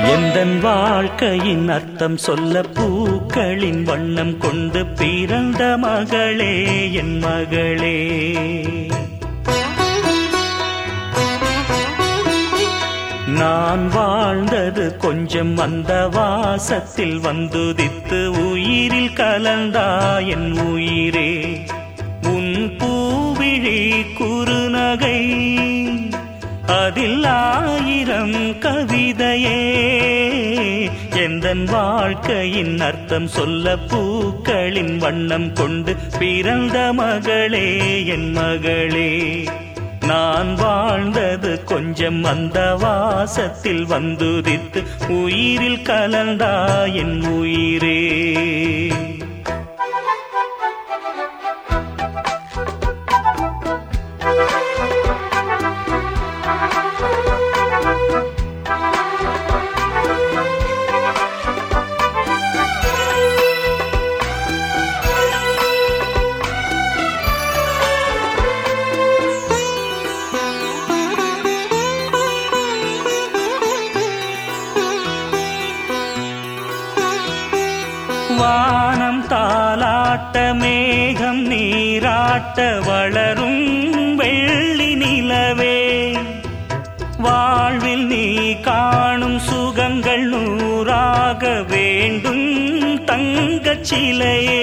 எந்தன் வாழ்க்கையின் அர்த்தம் சொல்ல பூக்களின் வண்ணம் கொண்டு பிறந்த மகளே என் மகளே. நான் வாழ்ந்தது கொஞ்சம் அந்த வாசத்தில் வந்துதித்து உயிரில் கலந்தா என் உயிரே. உன் பூவிழி குறுநகை அதில் ஆயிரம் கவிதையே. எந்தன் வாழ்க்கையின் அர்த்தம் சொல்ல பூக்களின் வண்ணம் கொண்டு பிறந்த மகளே என் மகளே. நான் வாழ்ந்தது கொஞ்சம் அந்த வாசத்தில் வந்துதித்து உயிரில் கலந்தா என் உயிரே. வானம் தாலாட்ட மேகம் நீராட்ட வளரும் வெள்ளி நிலவே. வாழ்வில் நீ காணும் சுகங்கள் நூறாக வேண்டும் தங்கச் சிலையே.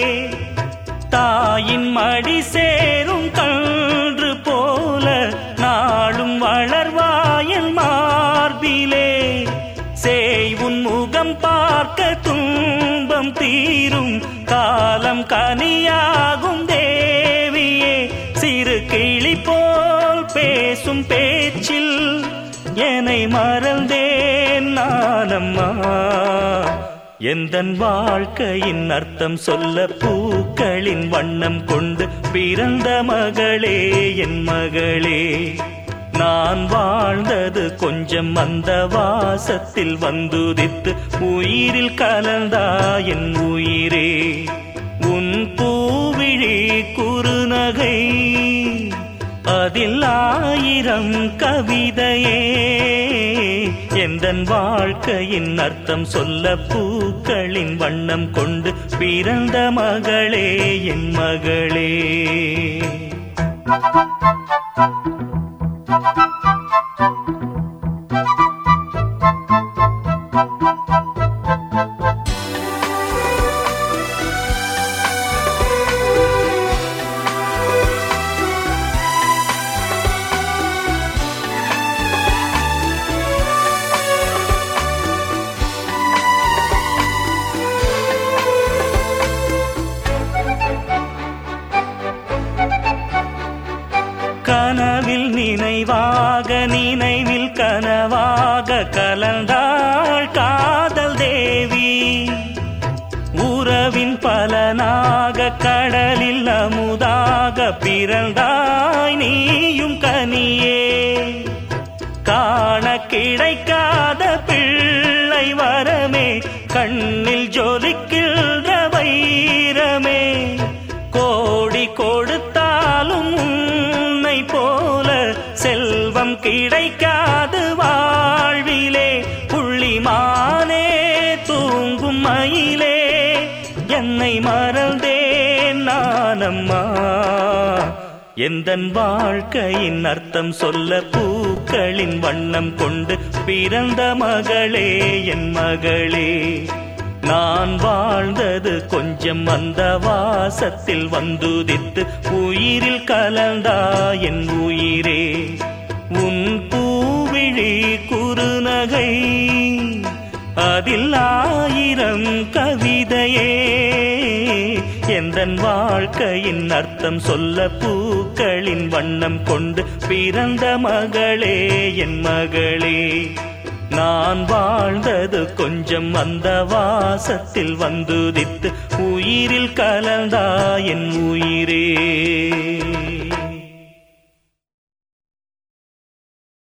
தாயின் மடி சேரும் கன்று போல நாளும் வளர்வாயன் மார்பிலே. சேய்வுன் முகம் பார்க்க துன்பம் தீரும் காலம் கனியாகும் தேவியே. சிறு கிளி போல் பேசும் பேச்சில் என்னை மறந்தேன் நானம்மா. எந்தன் வாழ்க்கையின் அர்த்தம் சொல்ல பூக்களின் வண்ணம் கொண்டு பிறந்த மகளே என் மகளே. நான் வாழ்ந்தது கொஞ்சம் அந்த வாசத்தில் வந்துதித்து உயிரில் கலந்தா என் உயிரே. உன் பூவிழி குறுநகை அதில் ஆயிரம் கவிதையே. எந்தன் வாழ்க்கையின் அர்த்தம் சொல்ல பூக்களின் வண்ணம் கொண்டு பிறந்த மகளே என் மகளே. கனவில் நினைவாக நினைவில் கனவாக கலந்தாள் காதல் தேவி. உறவின் பலனாக கடலில் அமுதாக பிறந்தாய் நீயும் கனியே. காண கிடைக்காத பிள்ளை வரமே கண்ணில் ஜொலிக்கின்ற வைரமே. கோடி கொடுத்தாலும் உன்னை போல செல்வம் கிடைக்காது வாழ்விலே. புள்ளிமானே தூங்கும் மயிலே என்னை மறந்தேன் நானம்மா. எந்தன் வாழ்க்கையின் அர்த்தம் சொல்ல பூக்களின் வண்ணம் கொண்டு பிறந்த மகளே என் மகளே. நான் வாழ்ந்தது கொஞ்சம் அந்த வாசத்தில் வந்துதித்து உயிரில் கலந்தா என் உயிரே. உன் பூவிழி குறுநகை அதில் ஆயிரம் கவிதையே. எந்தன் வாழ்க்கையின் அர்த்தம் சொல்ல பூக்களின் வண்ணம் கொண்டு பிறந்த மகளே என் மகளே. நான் வாழ்ந்தது கொஞ்சம் அந்த வாசத்தில் வந்துதித்து உயிரில் கலந்தா என் உயிரே.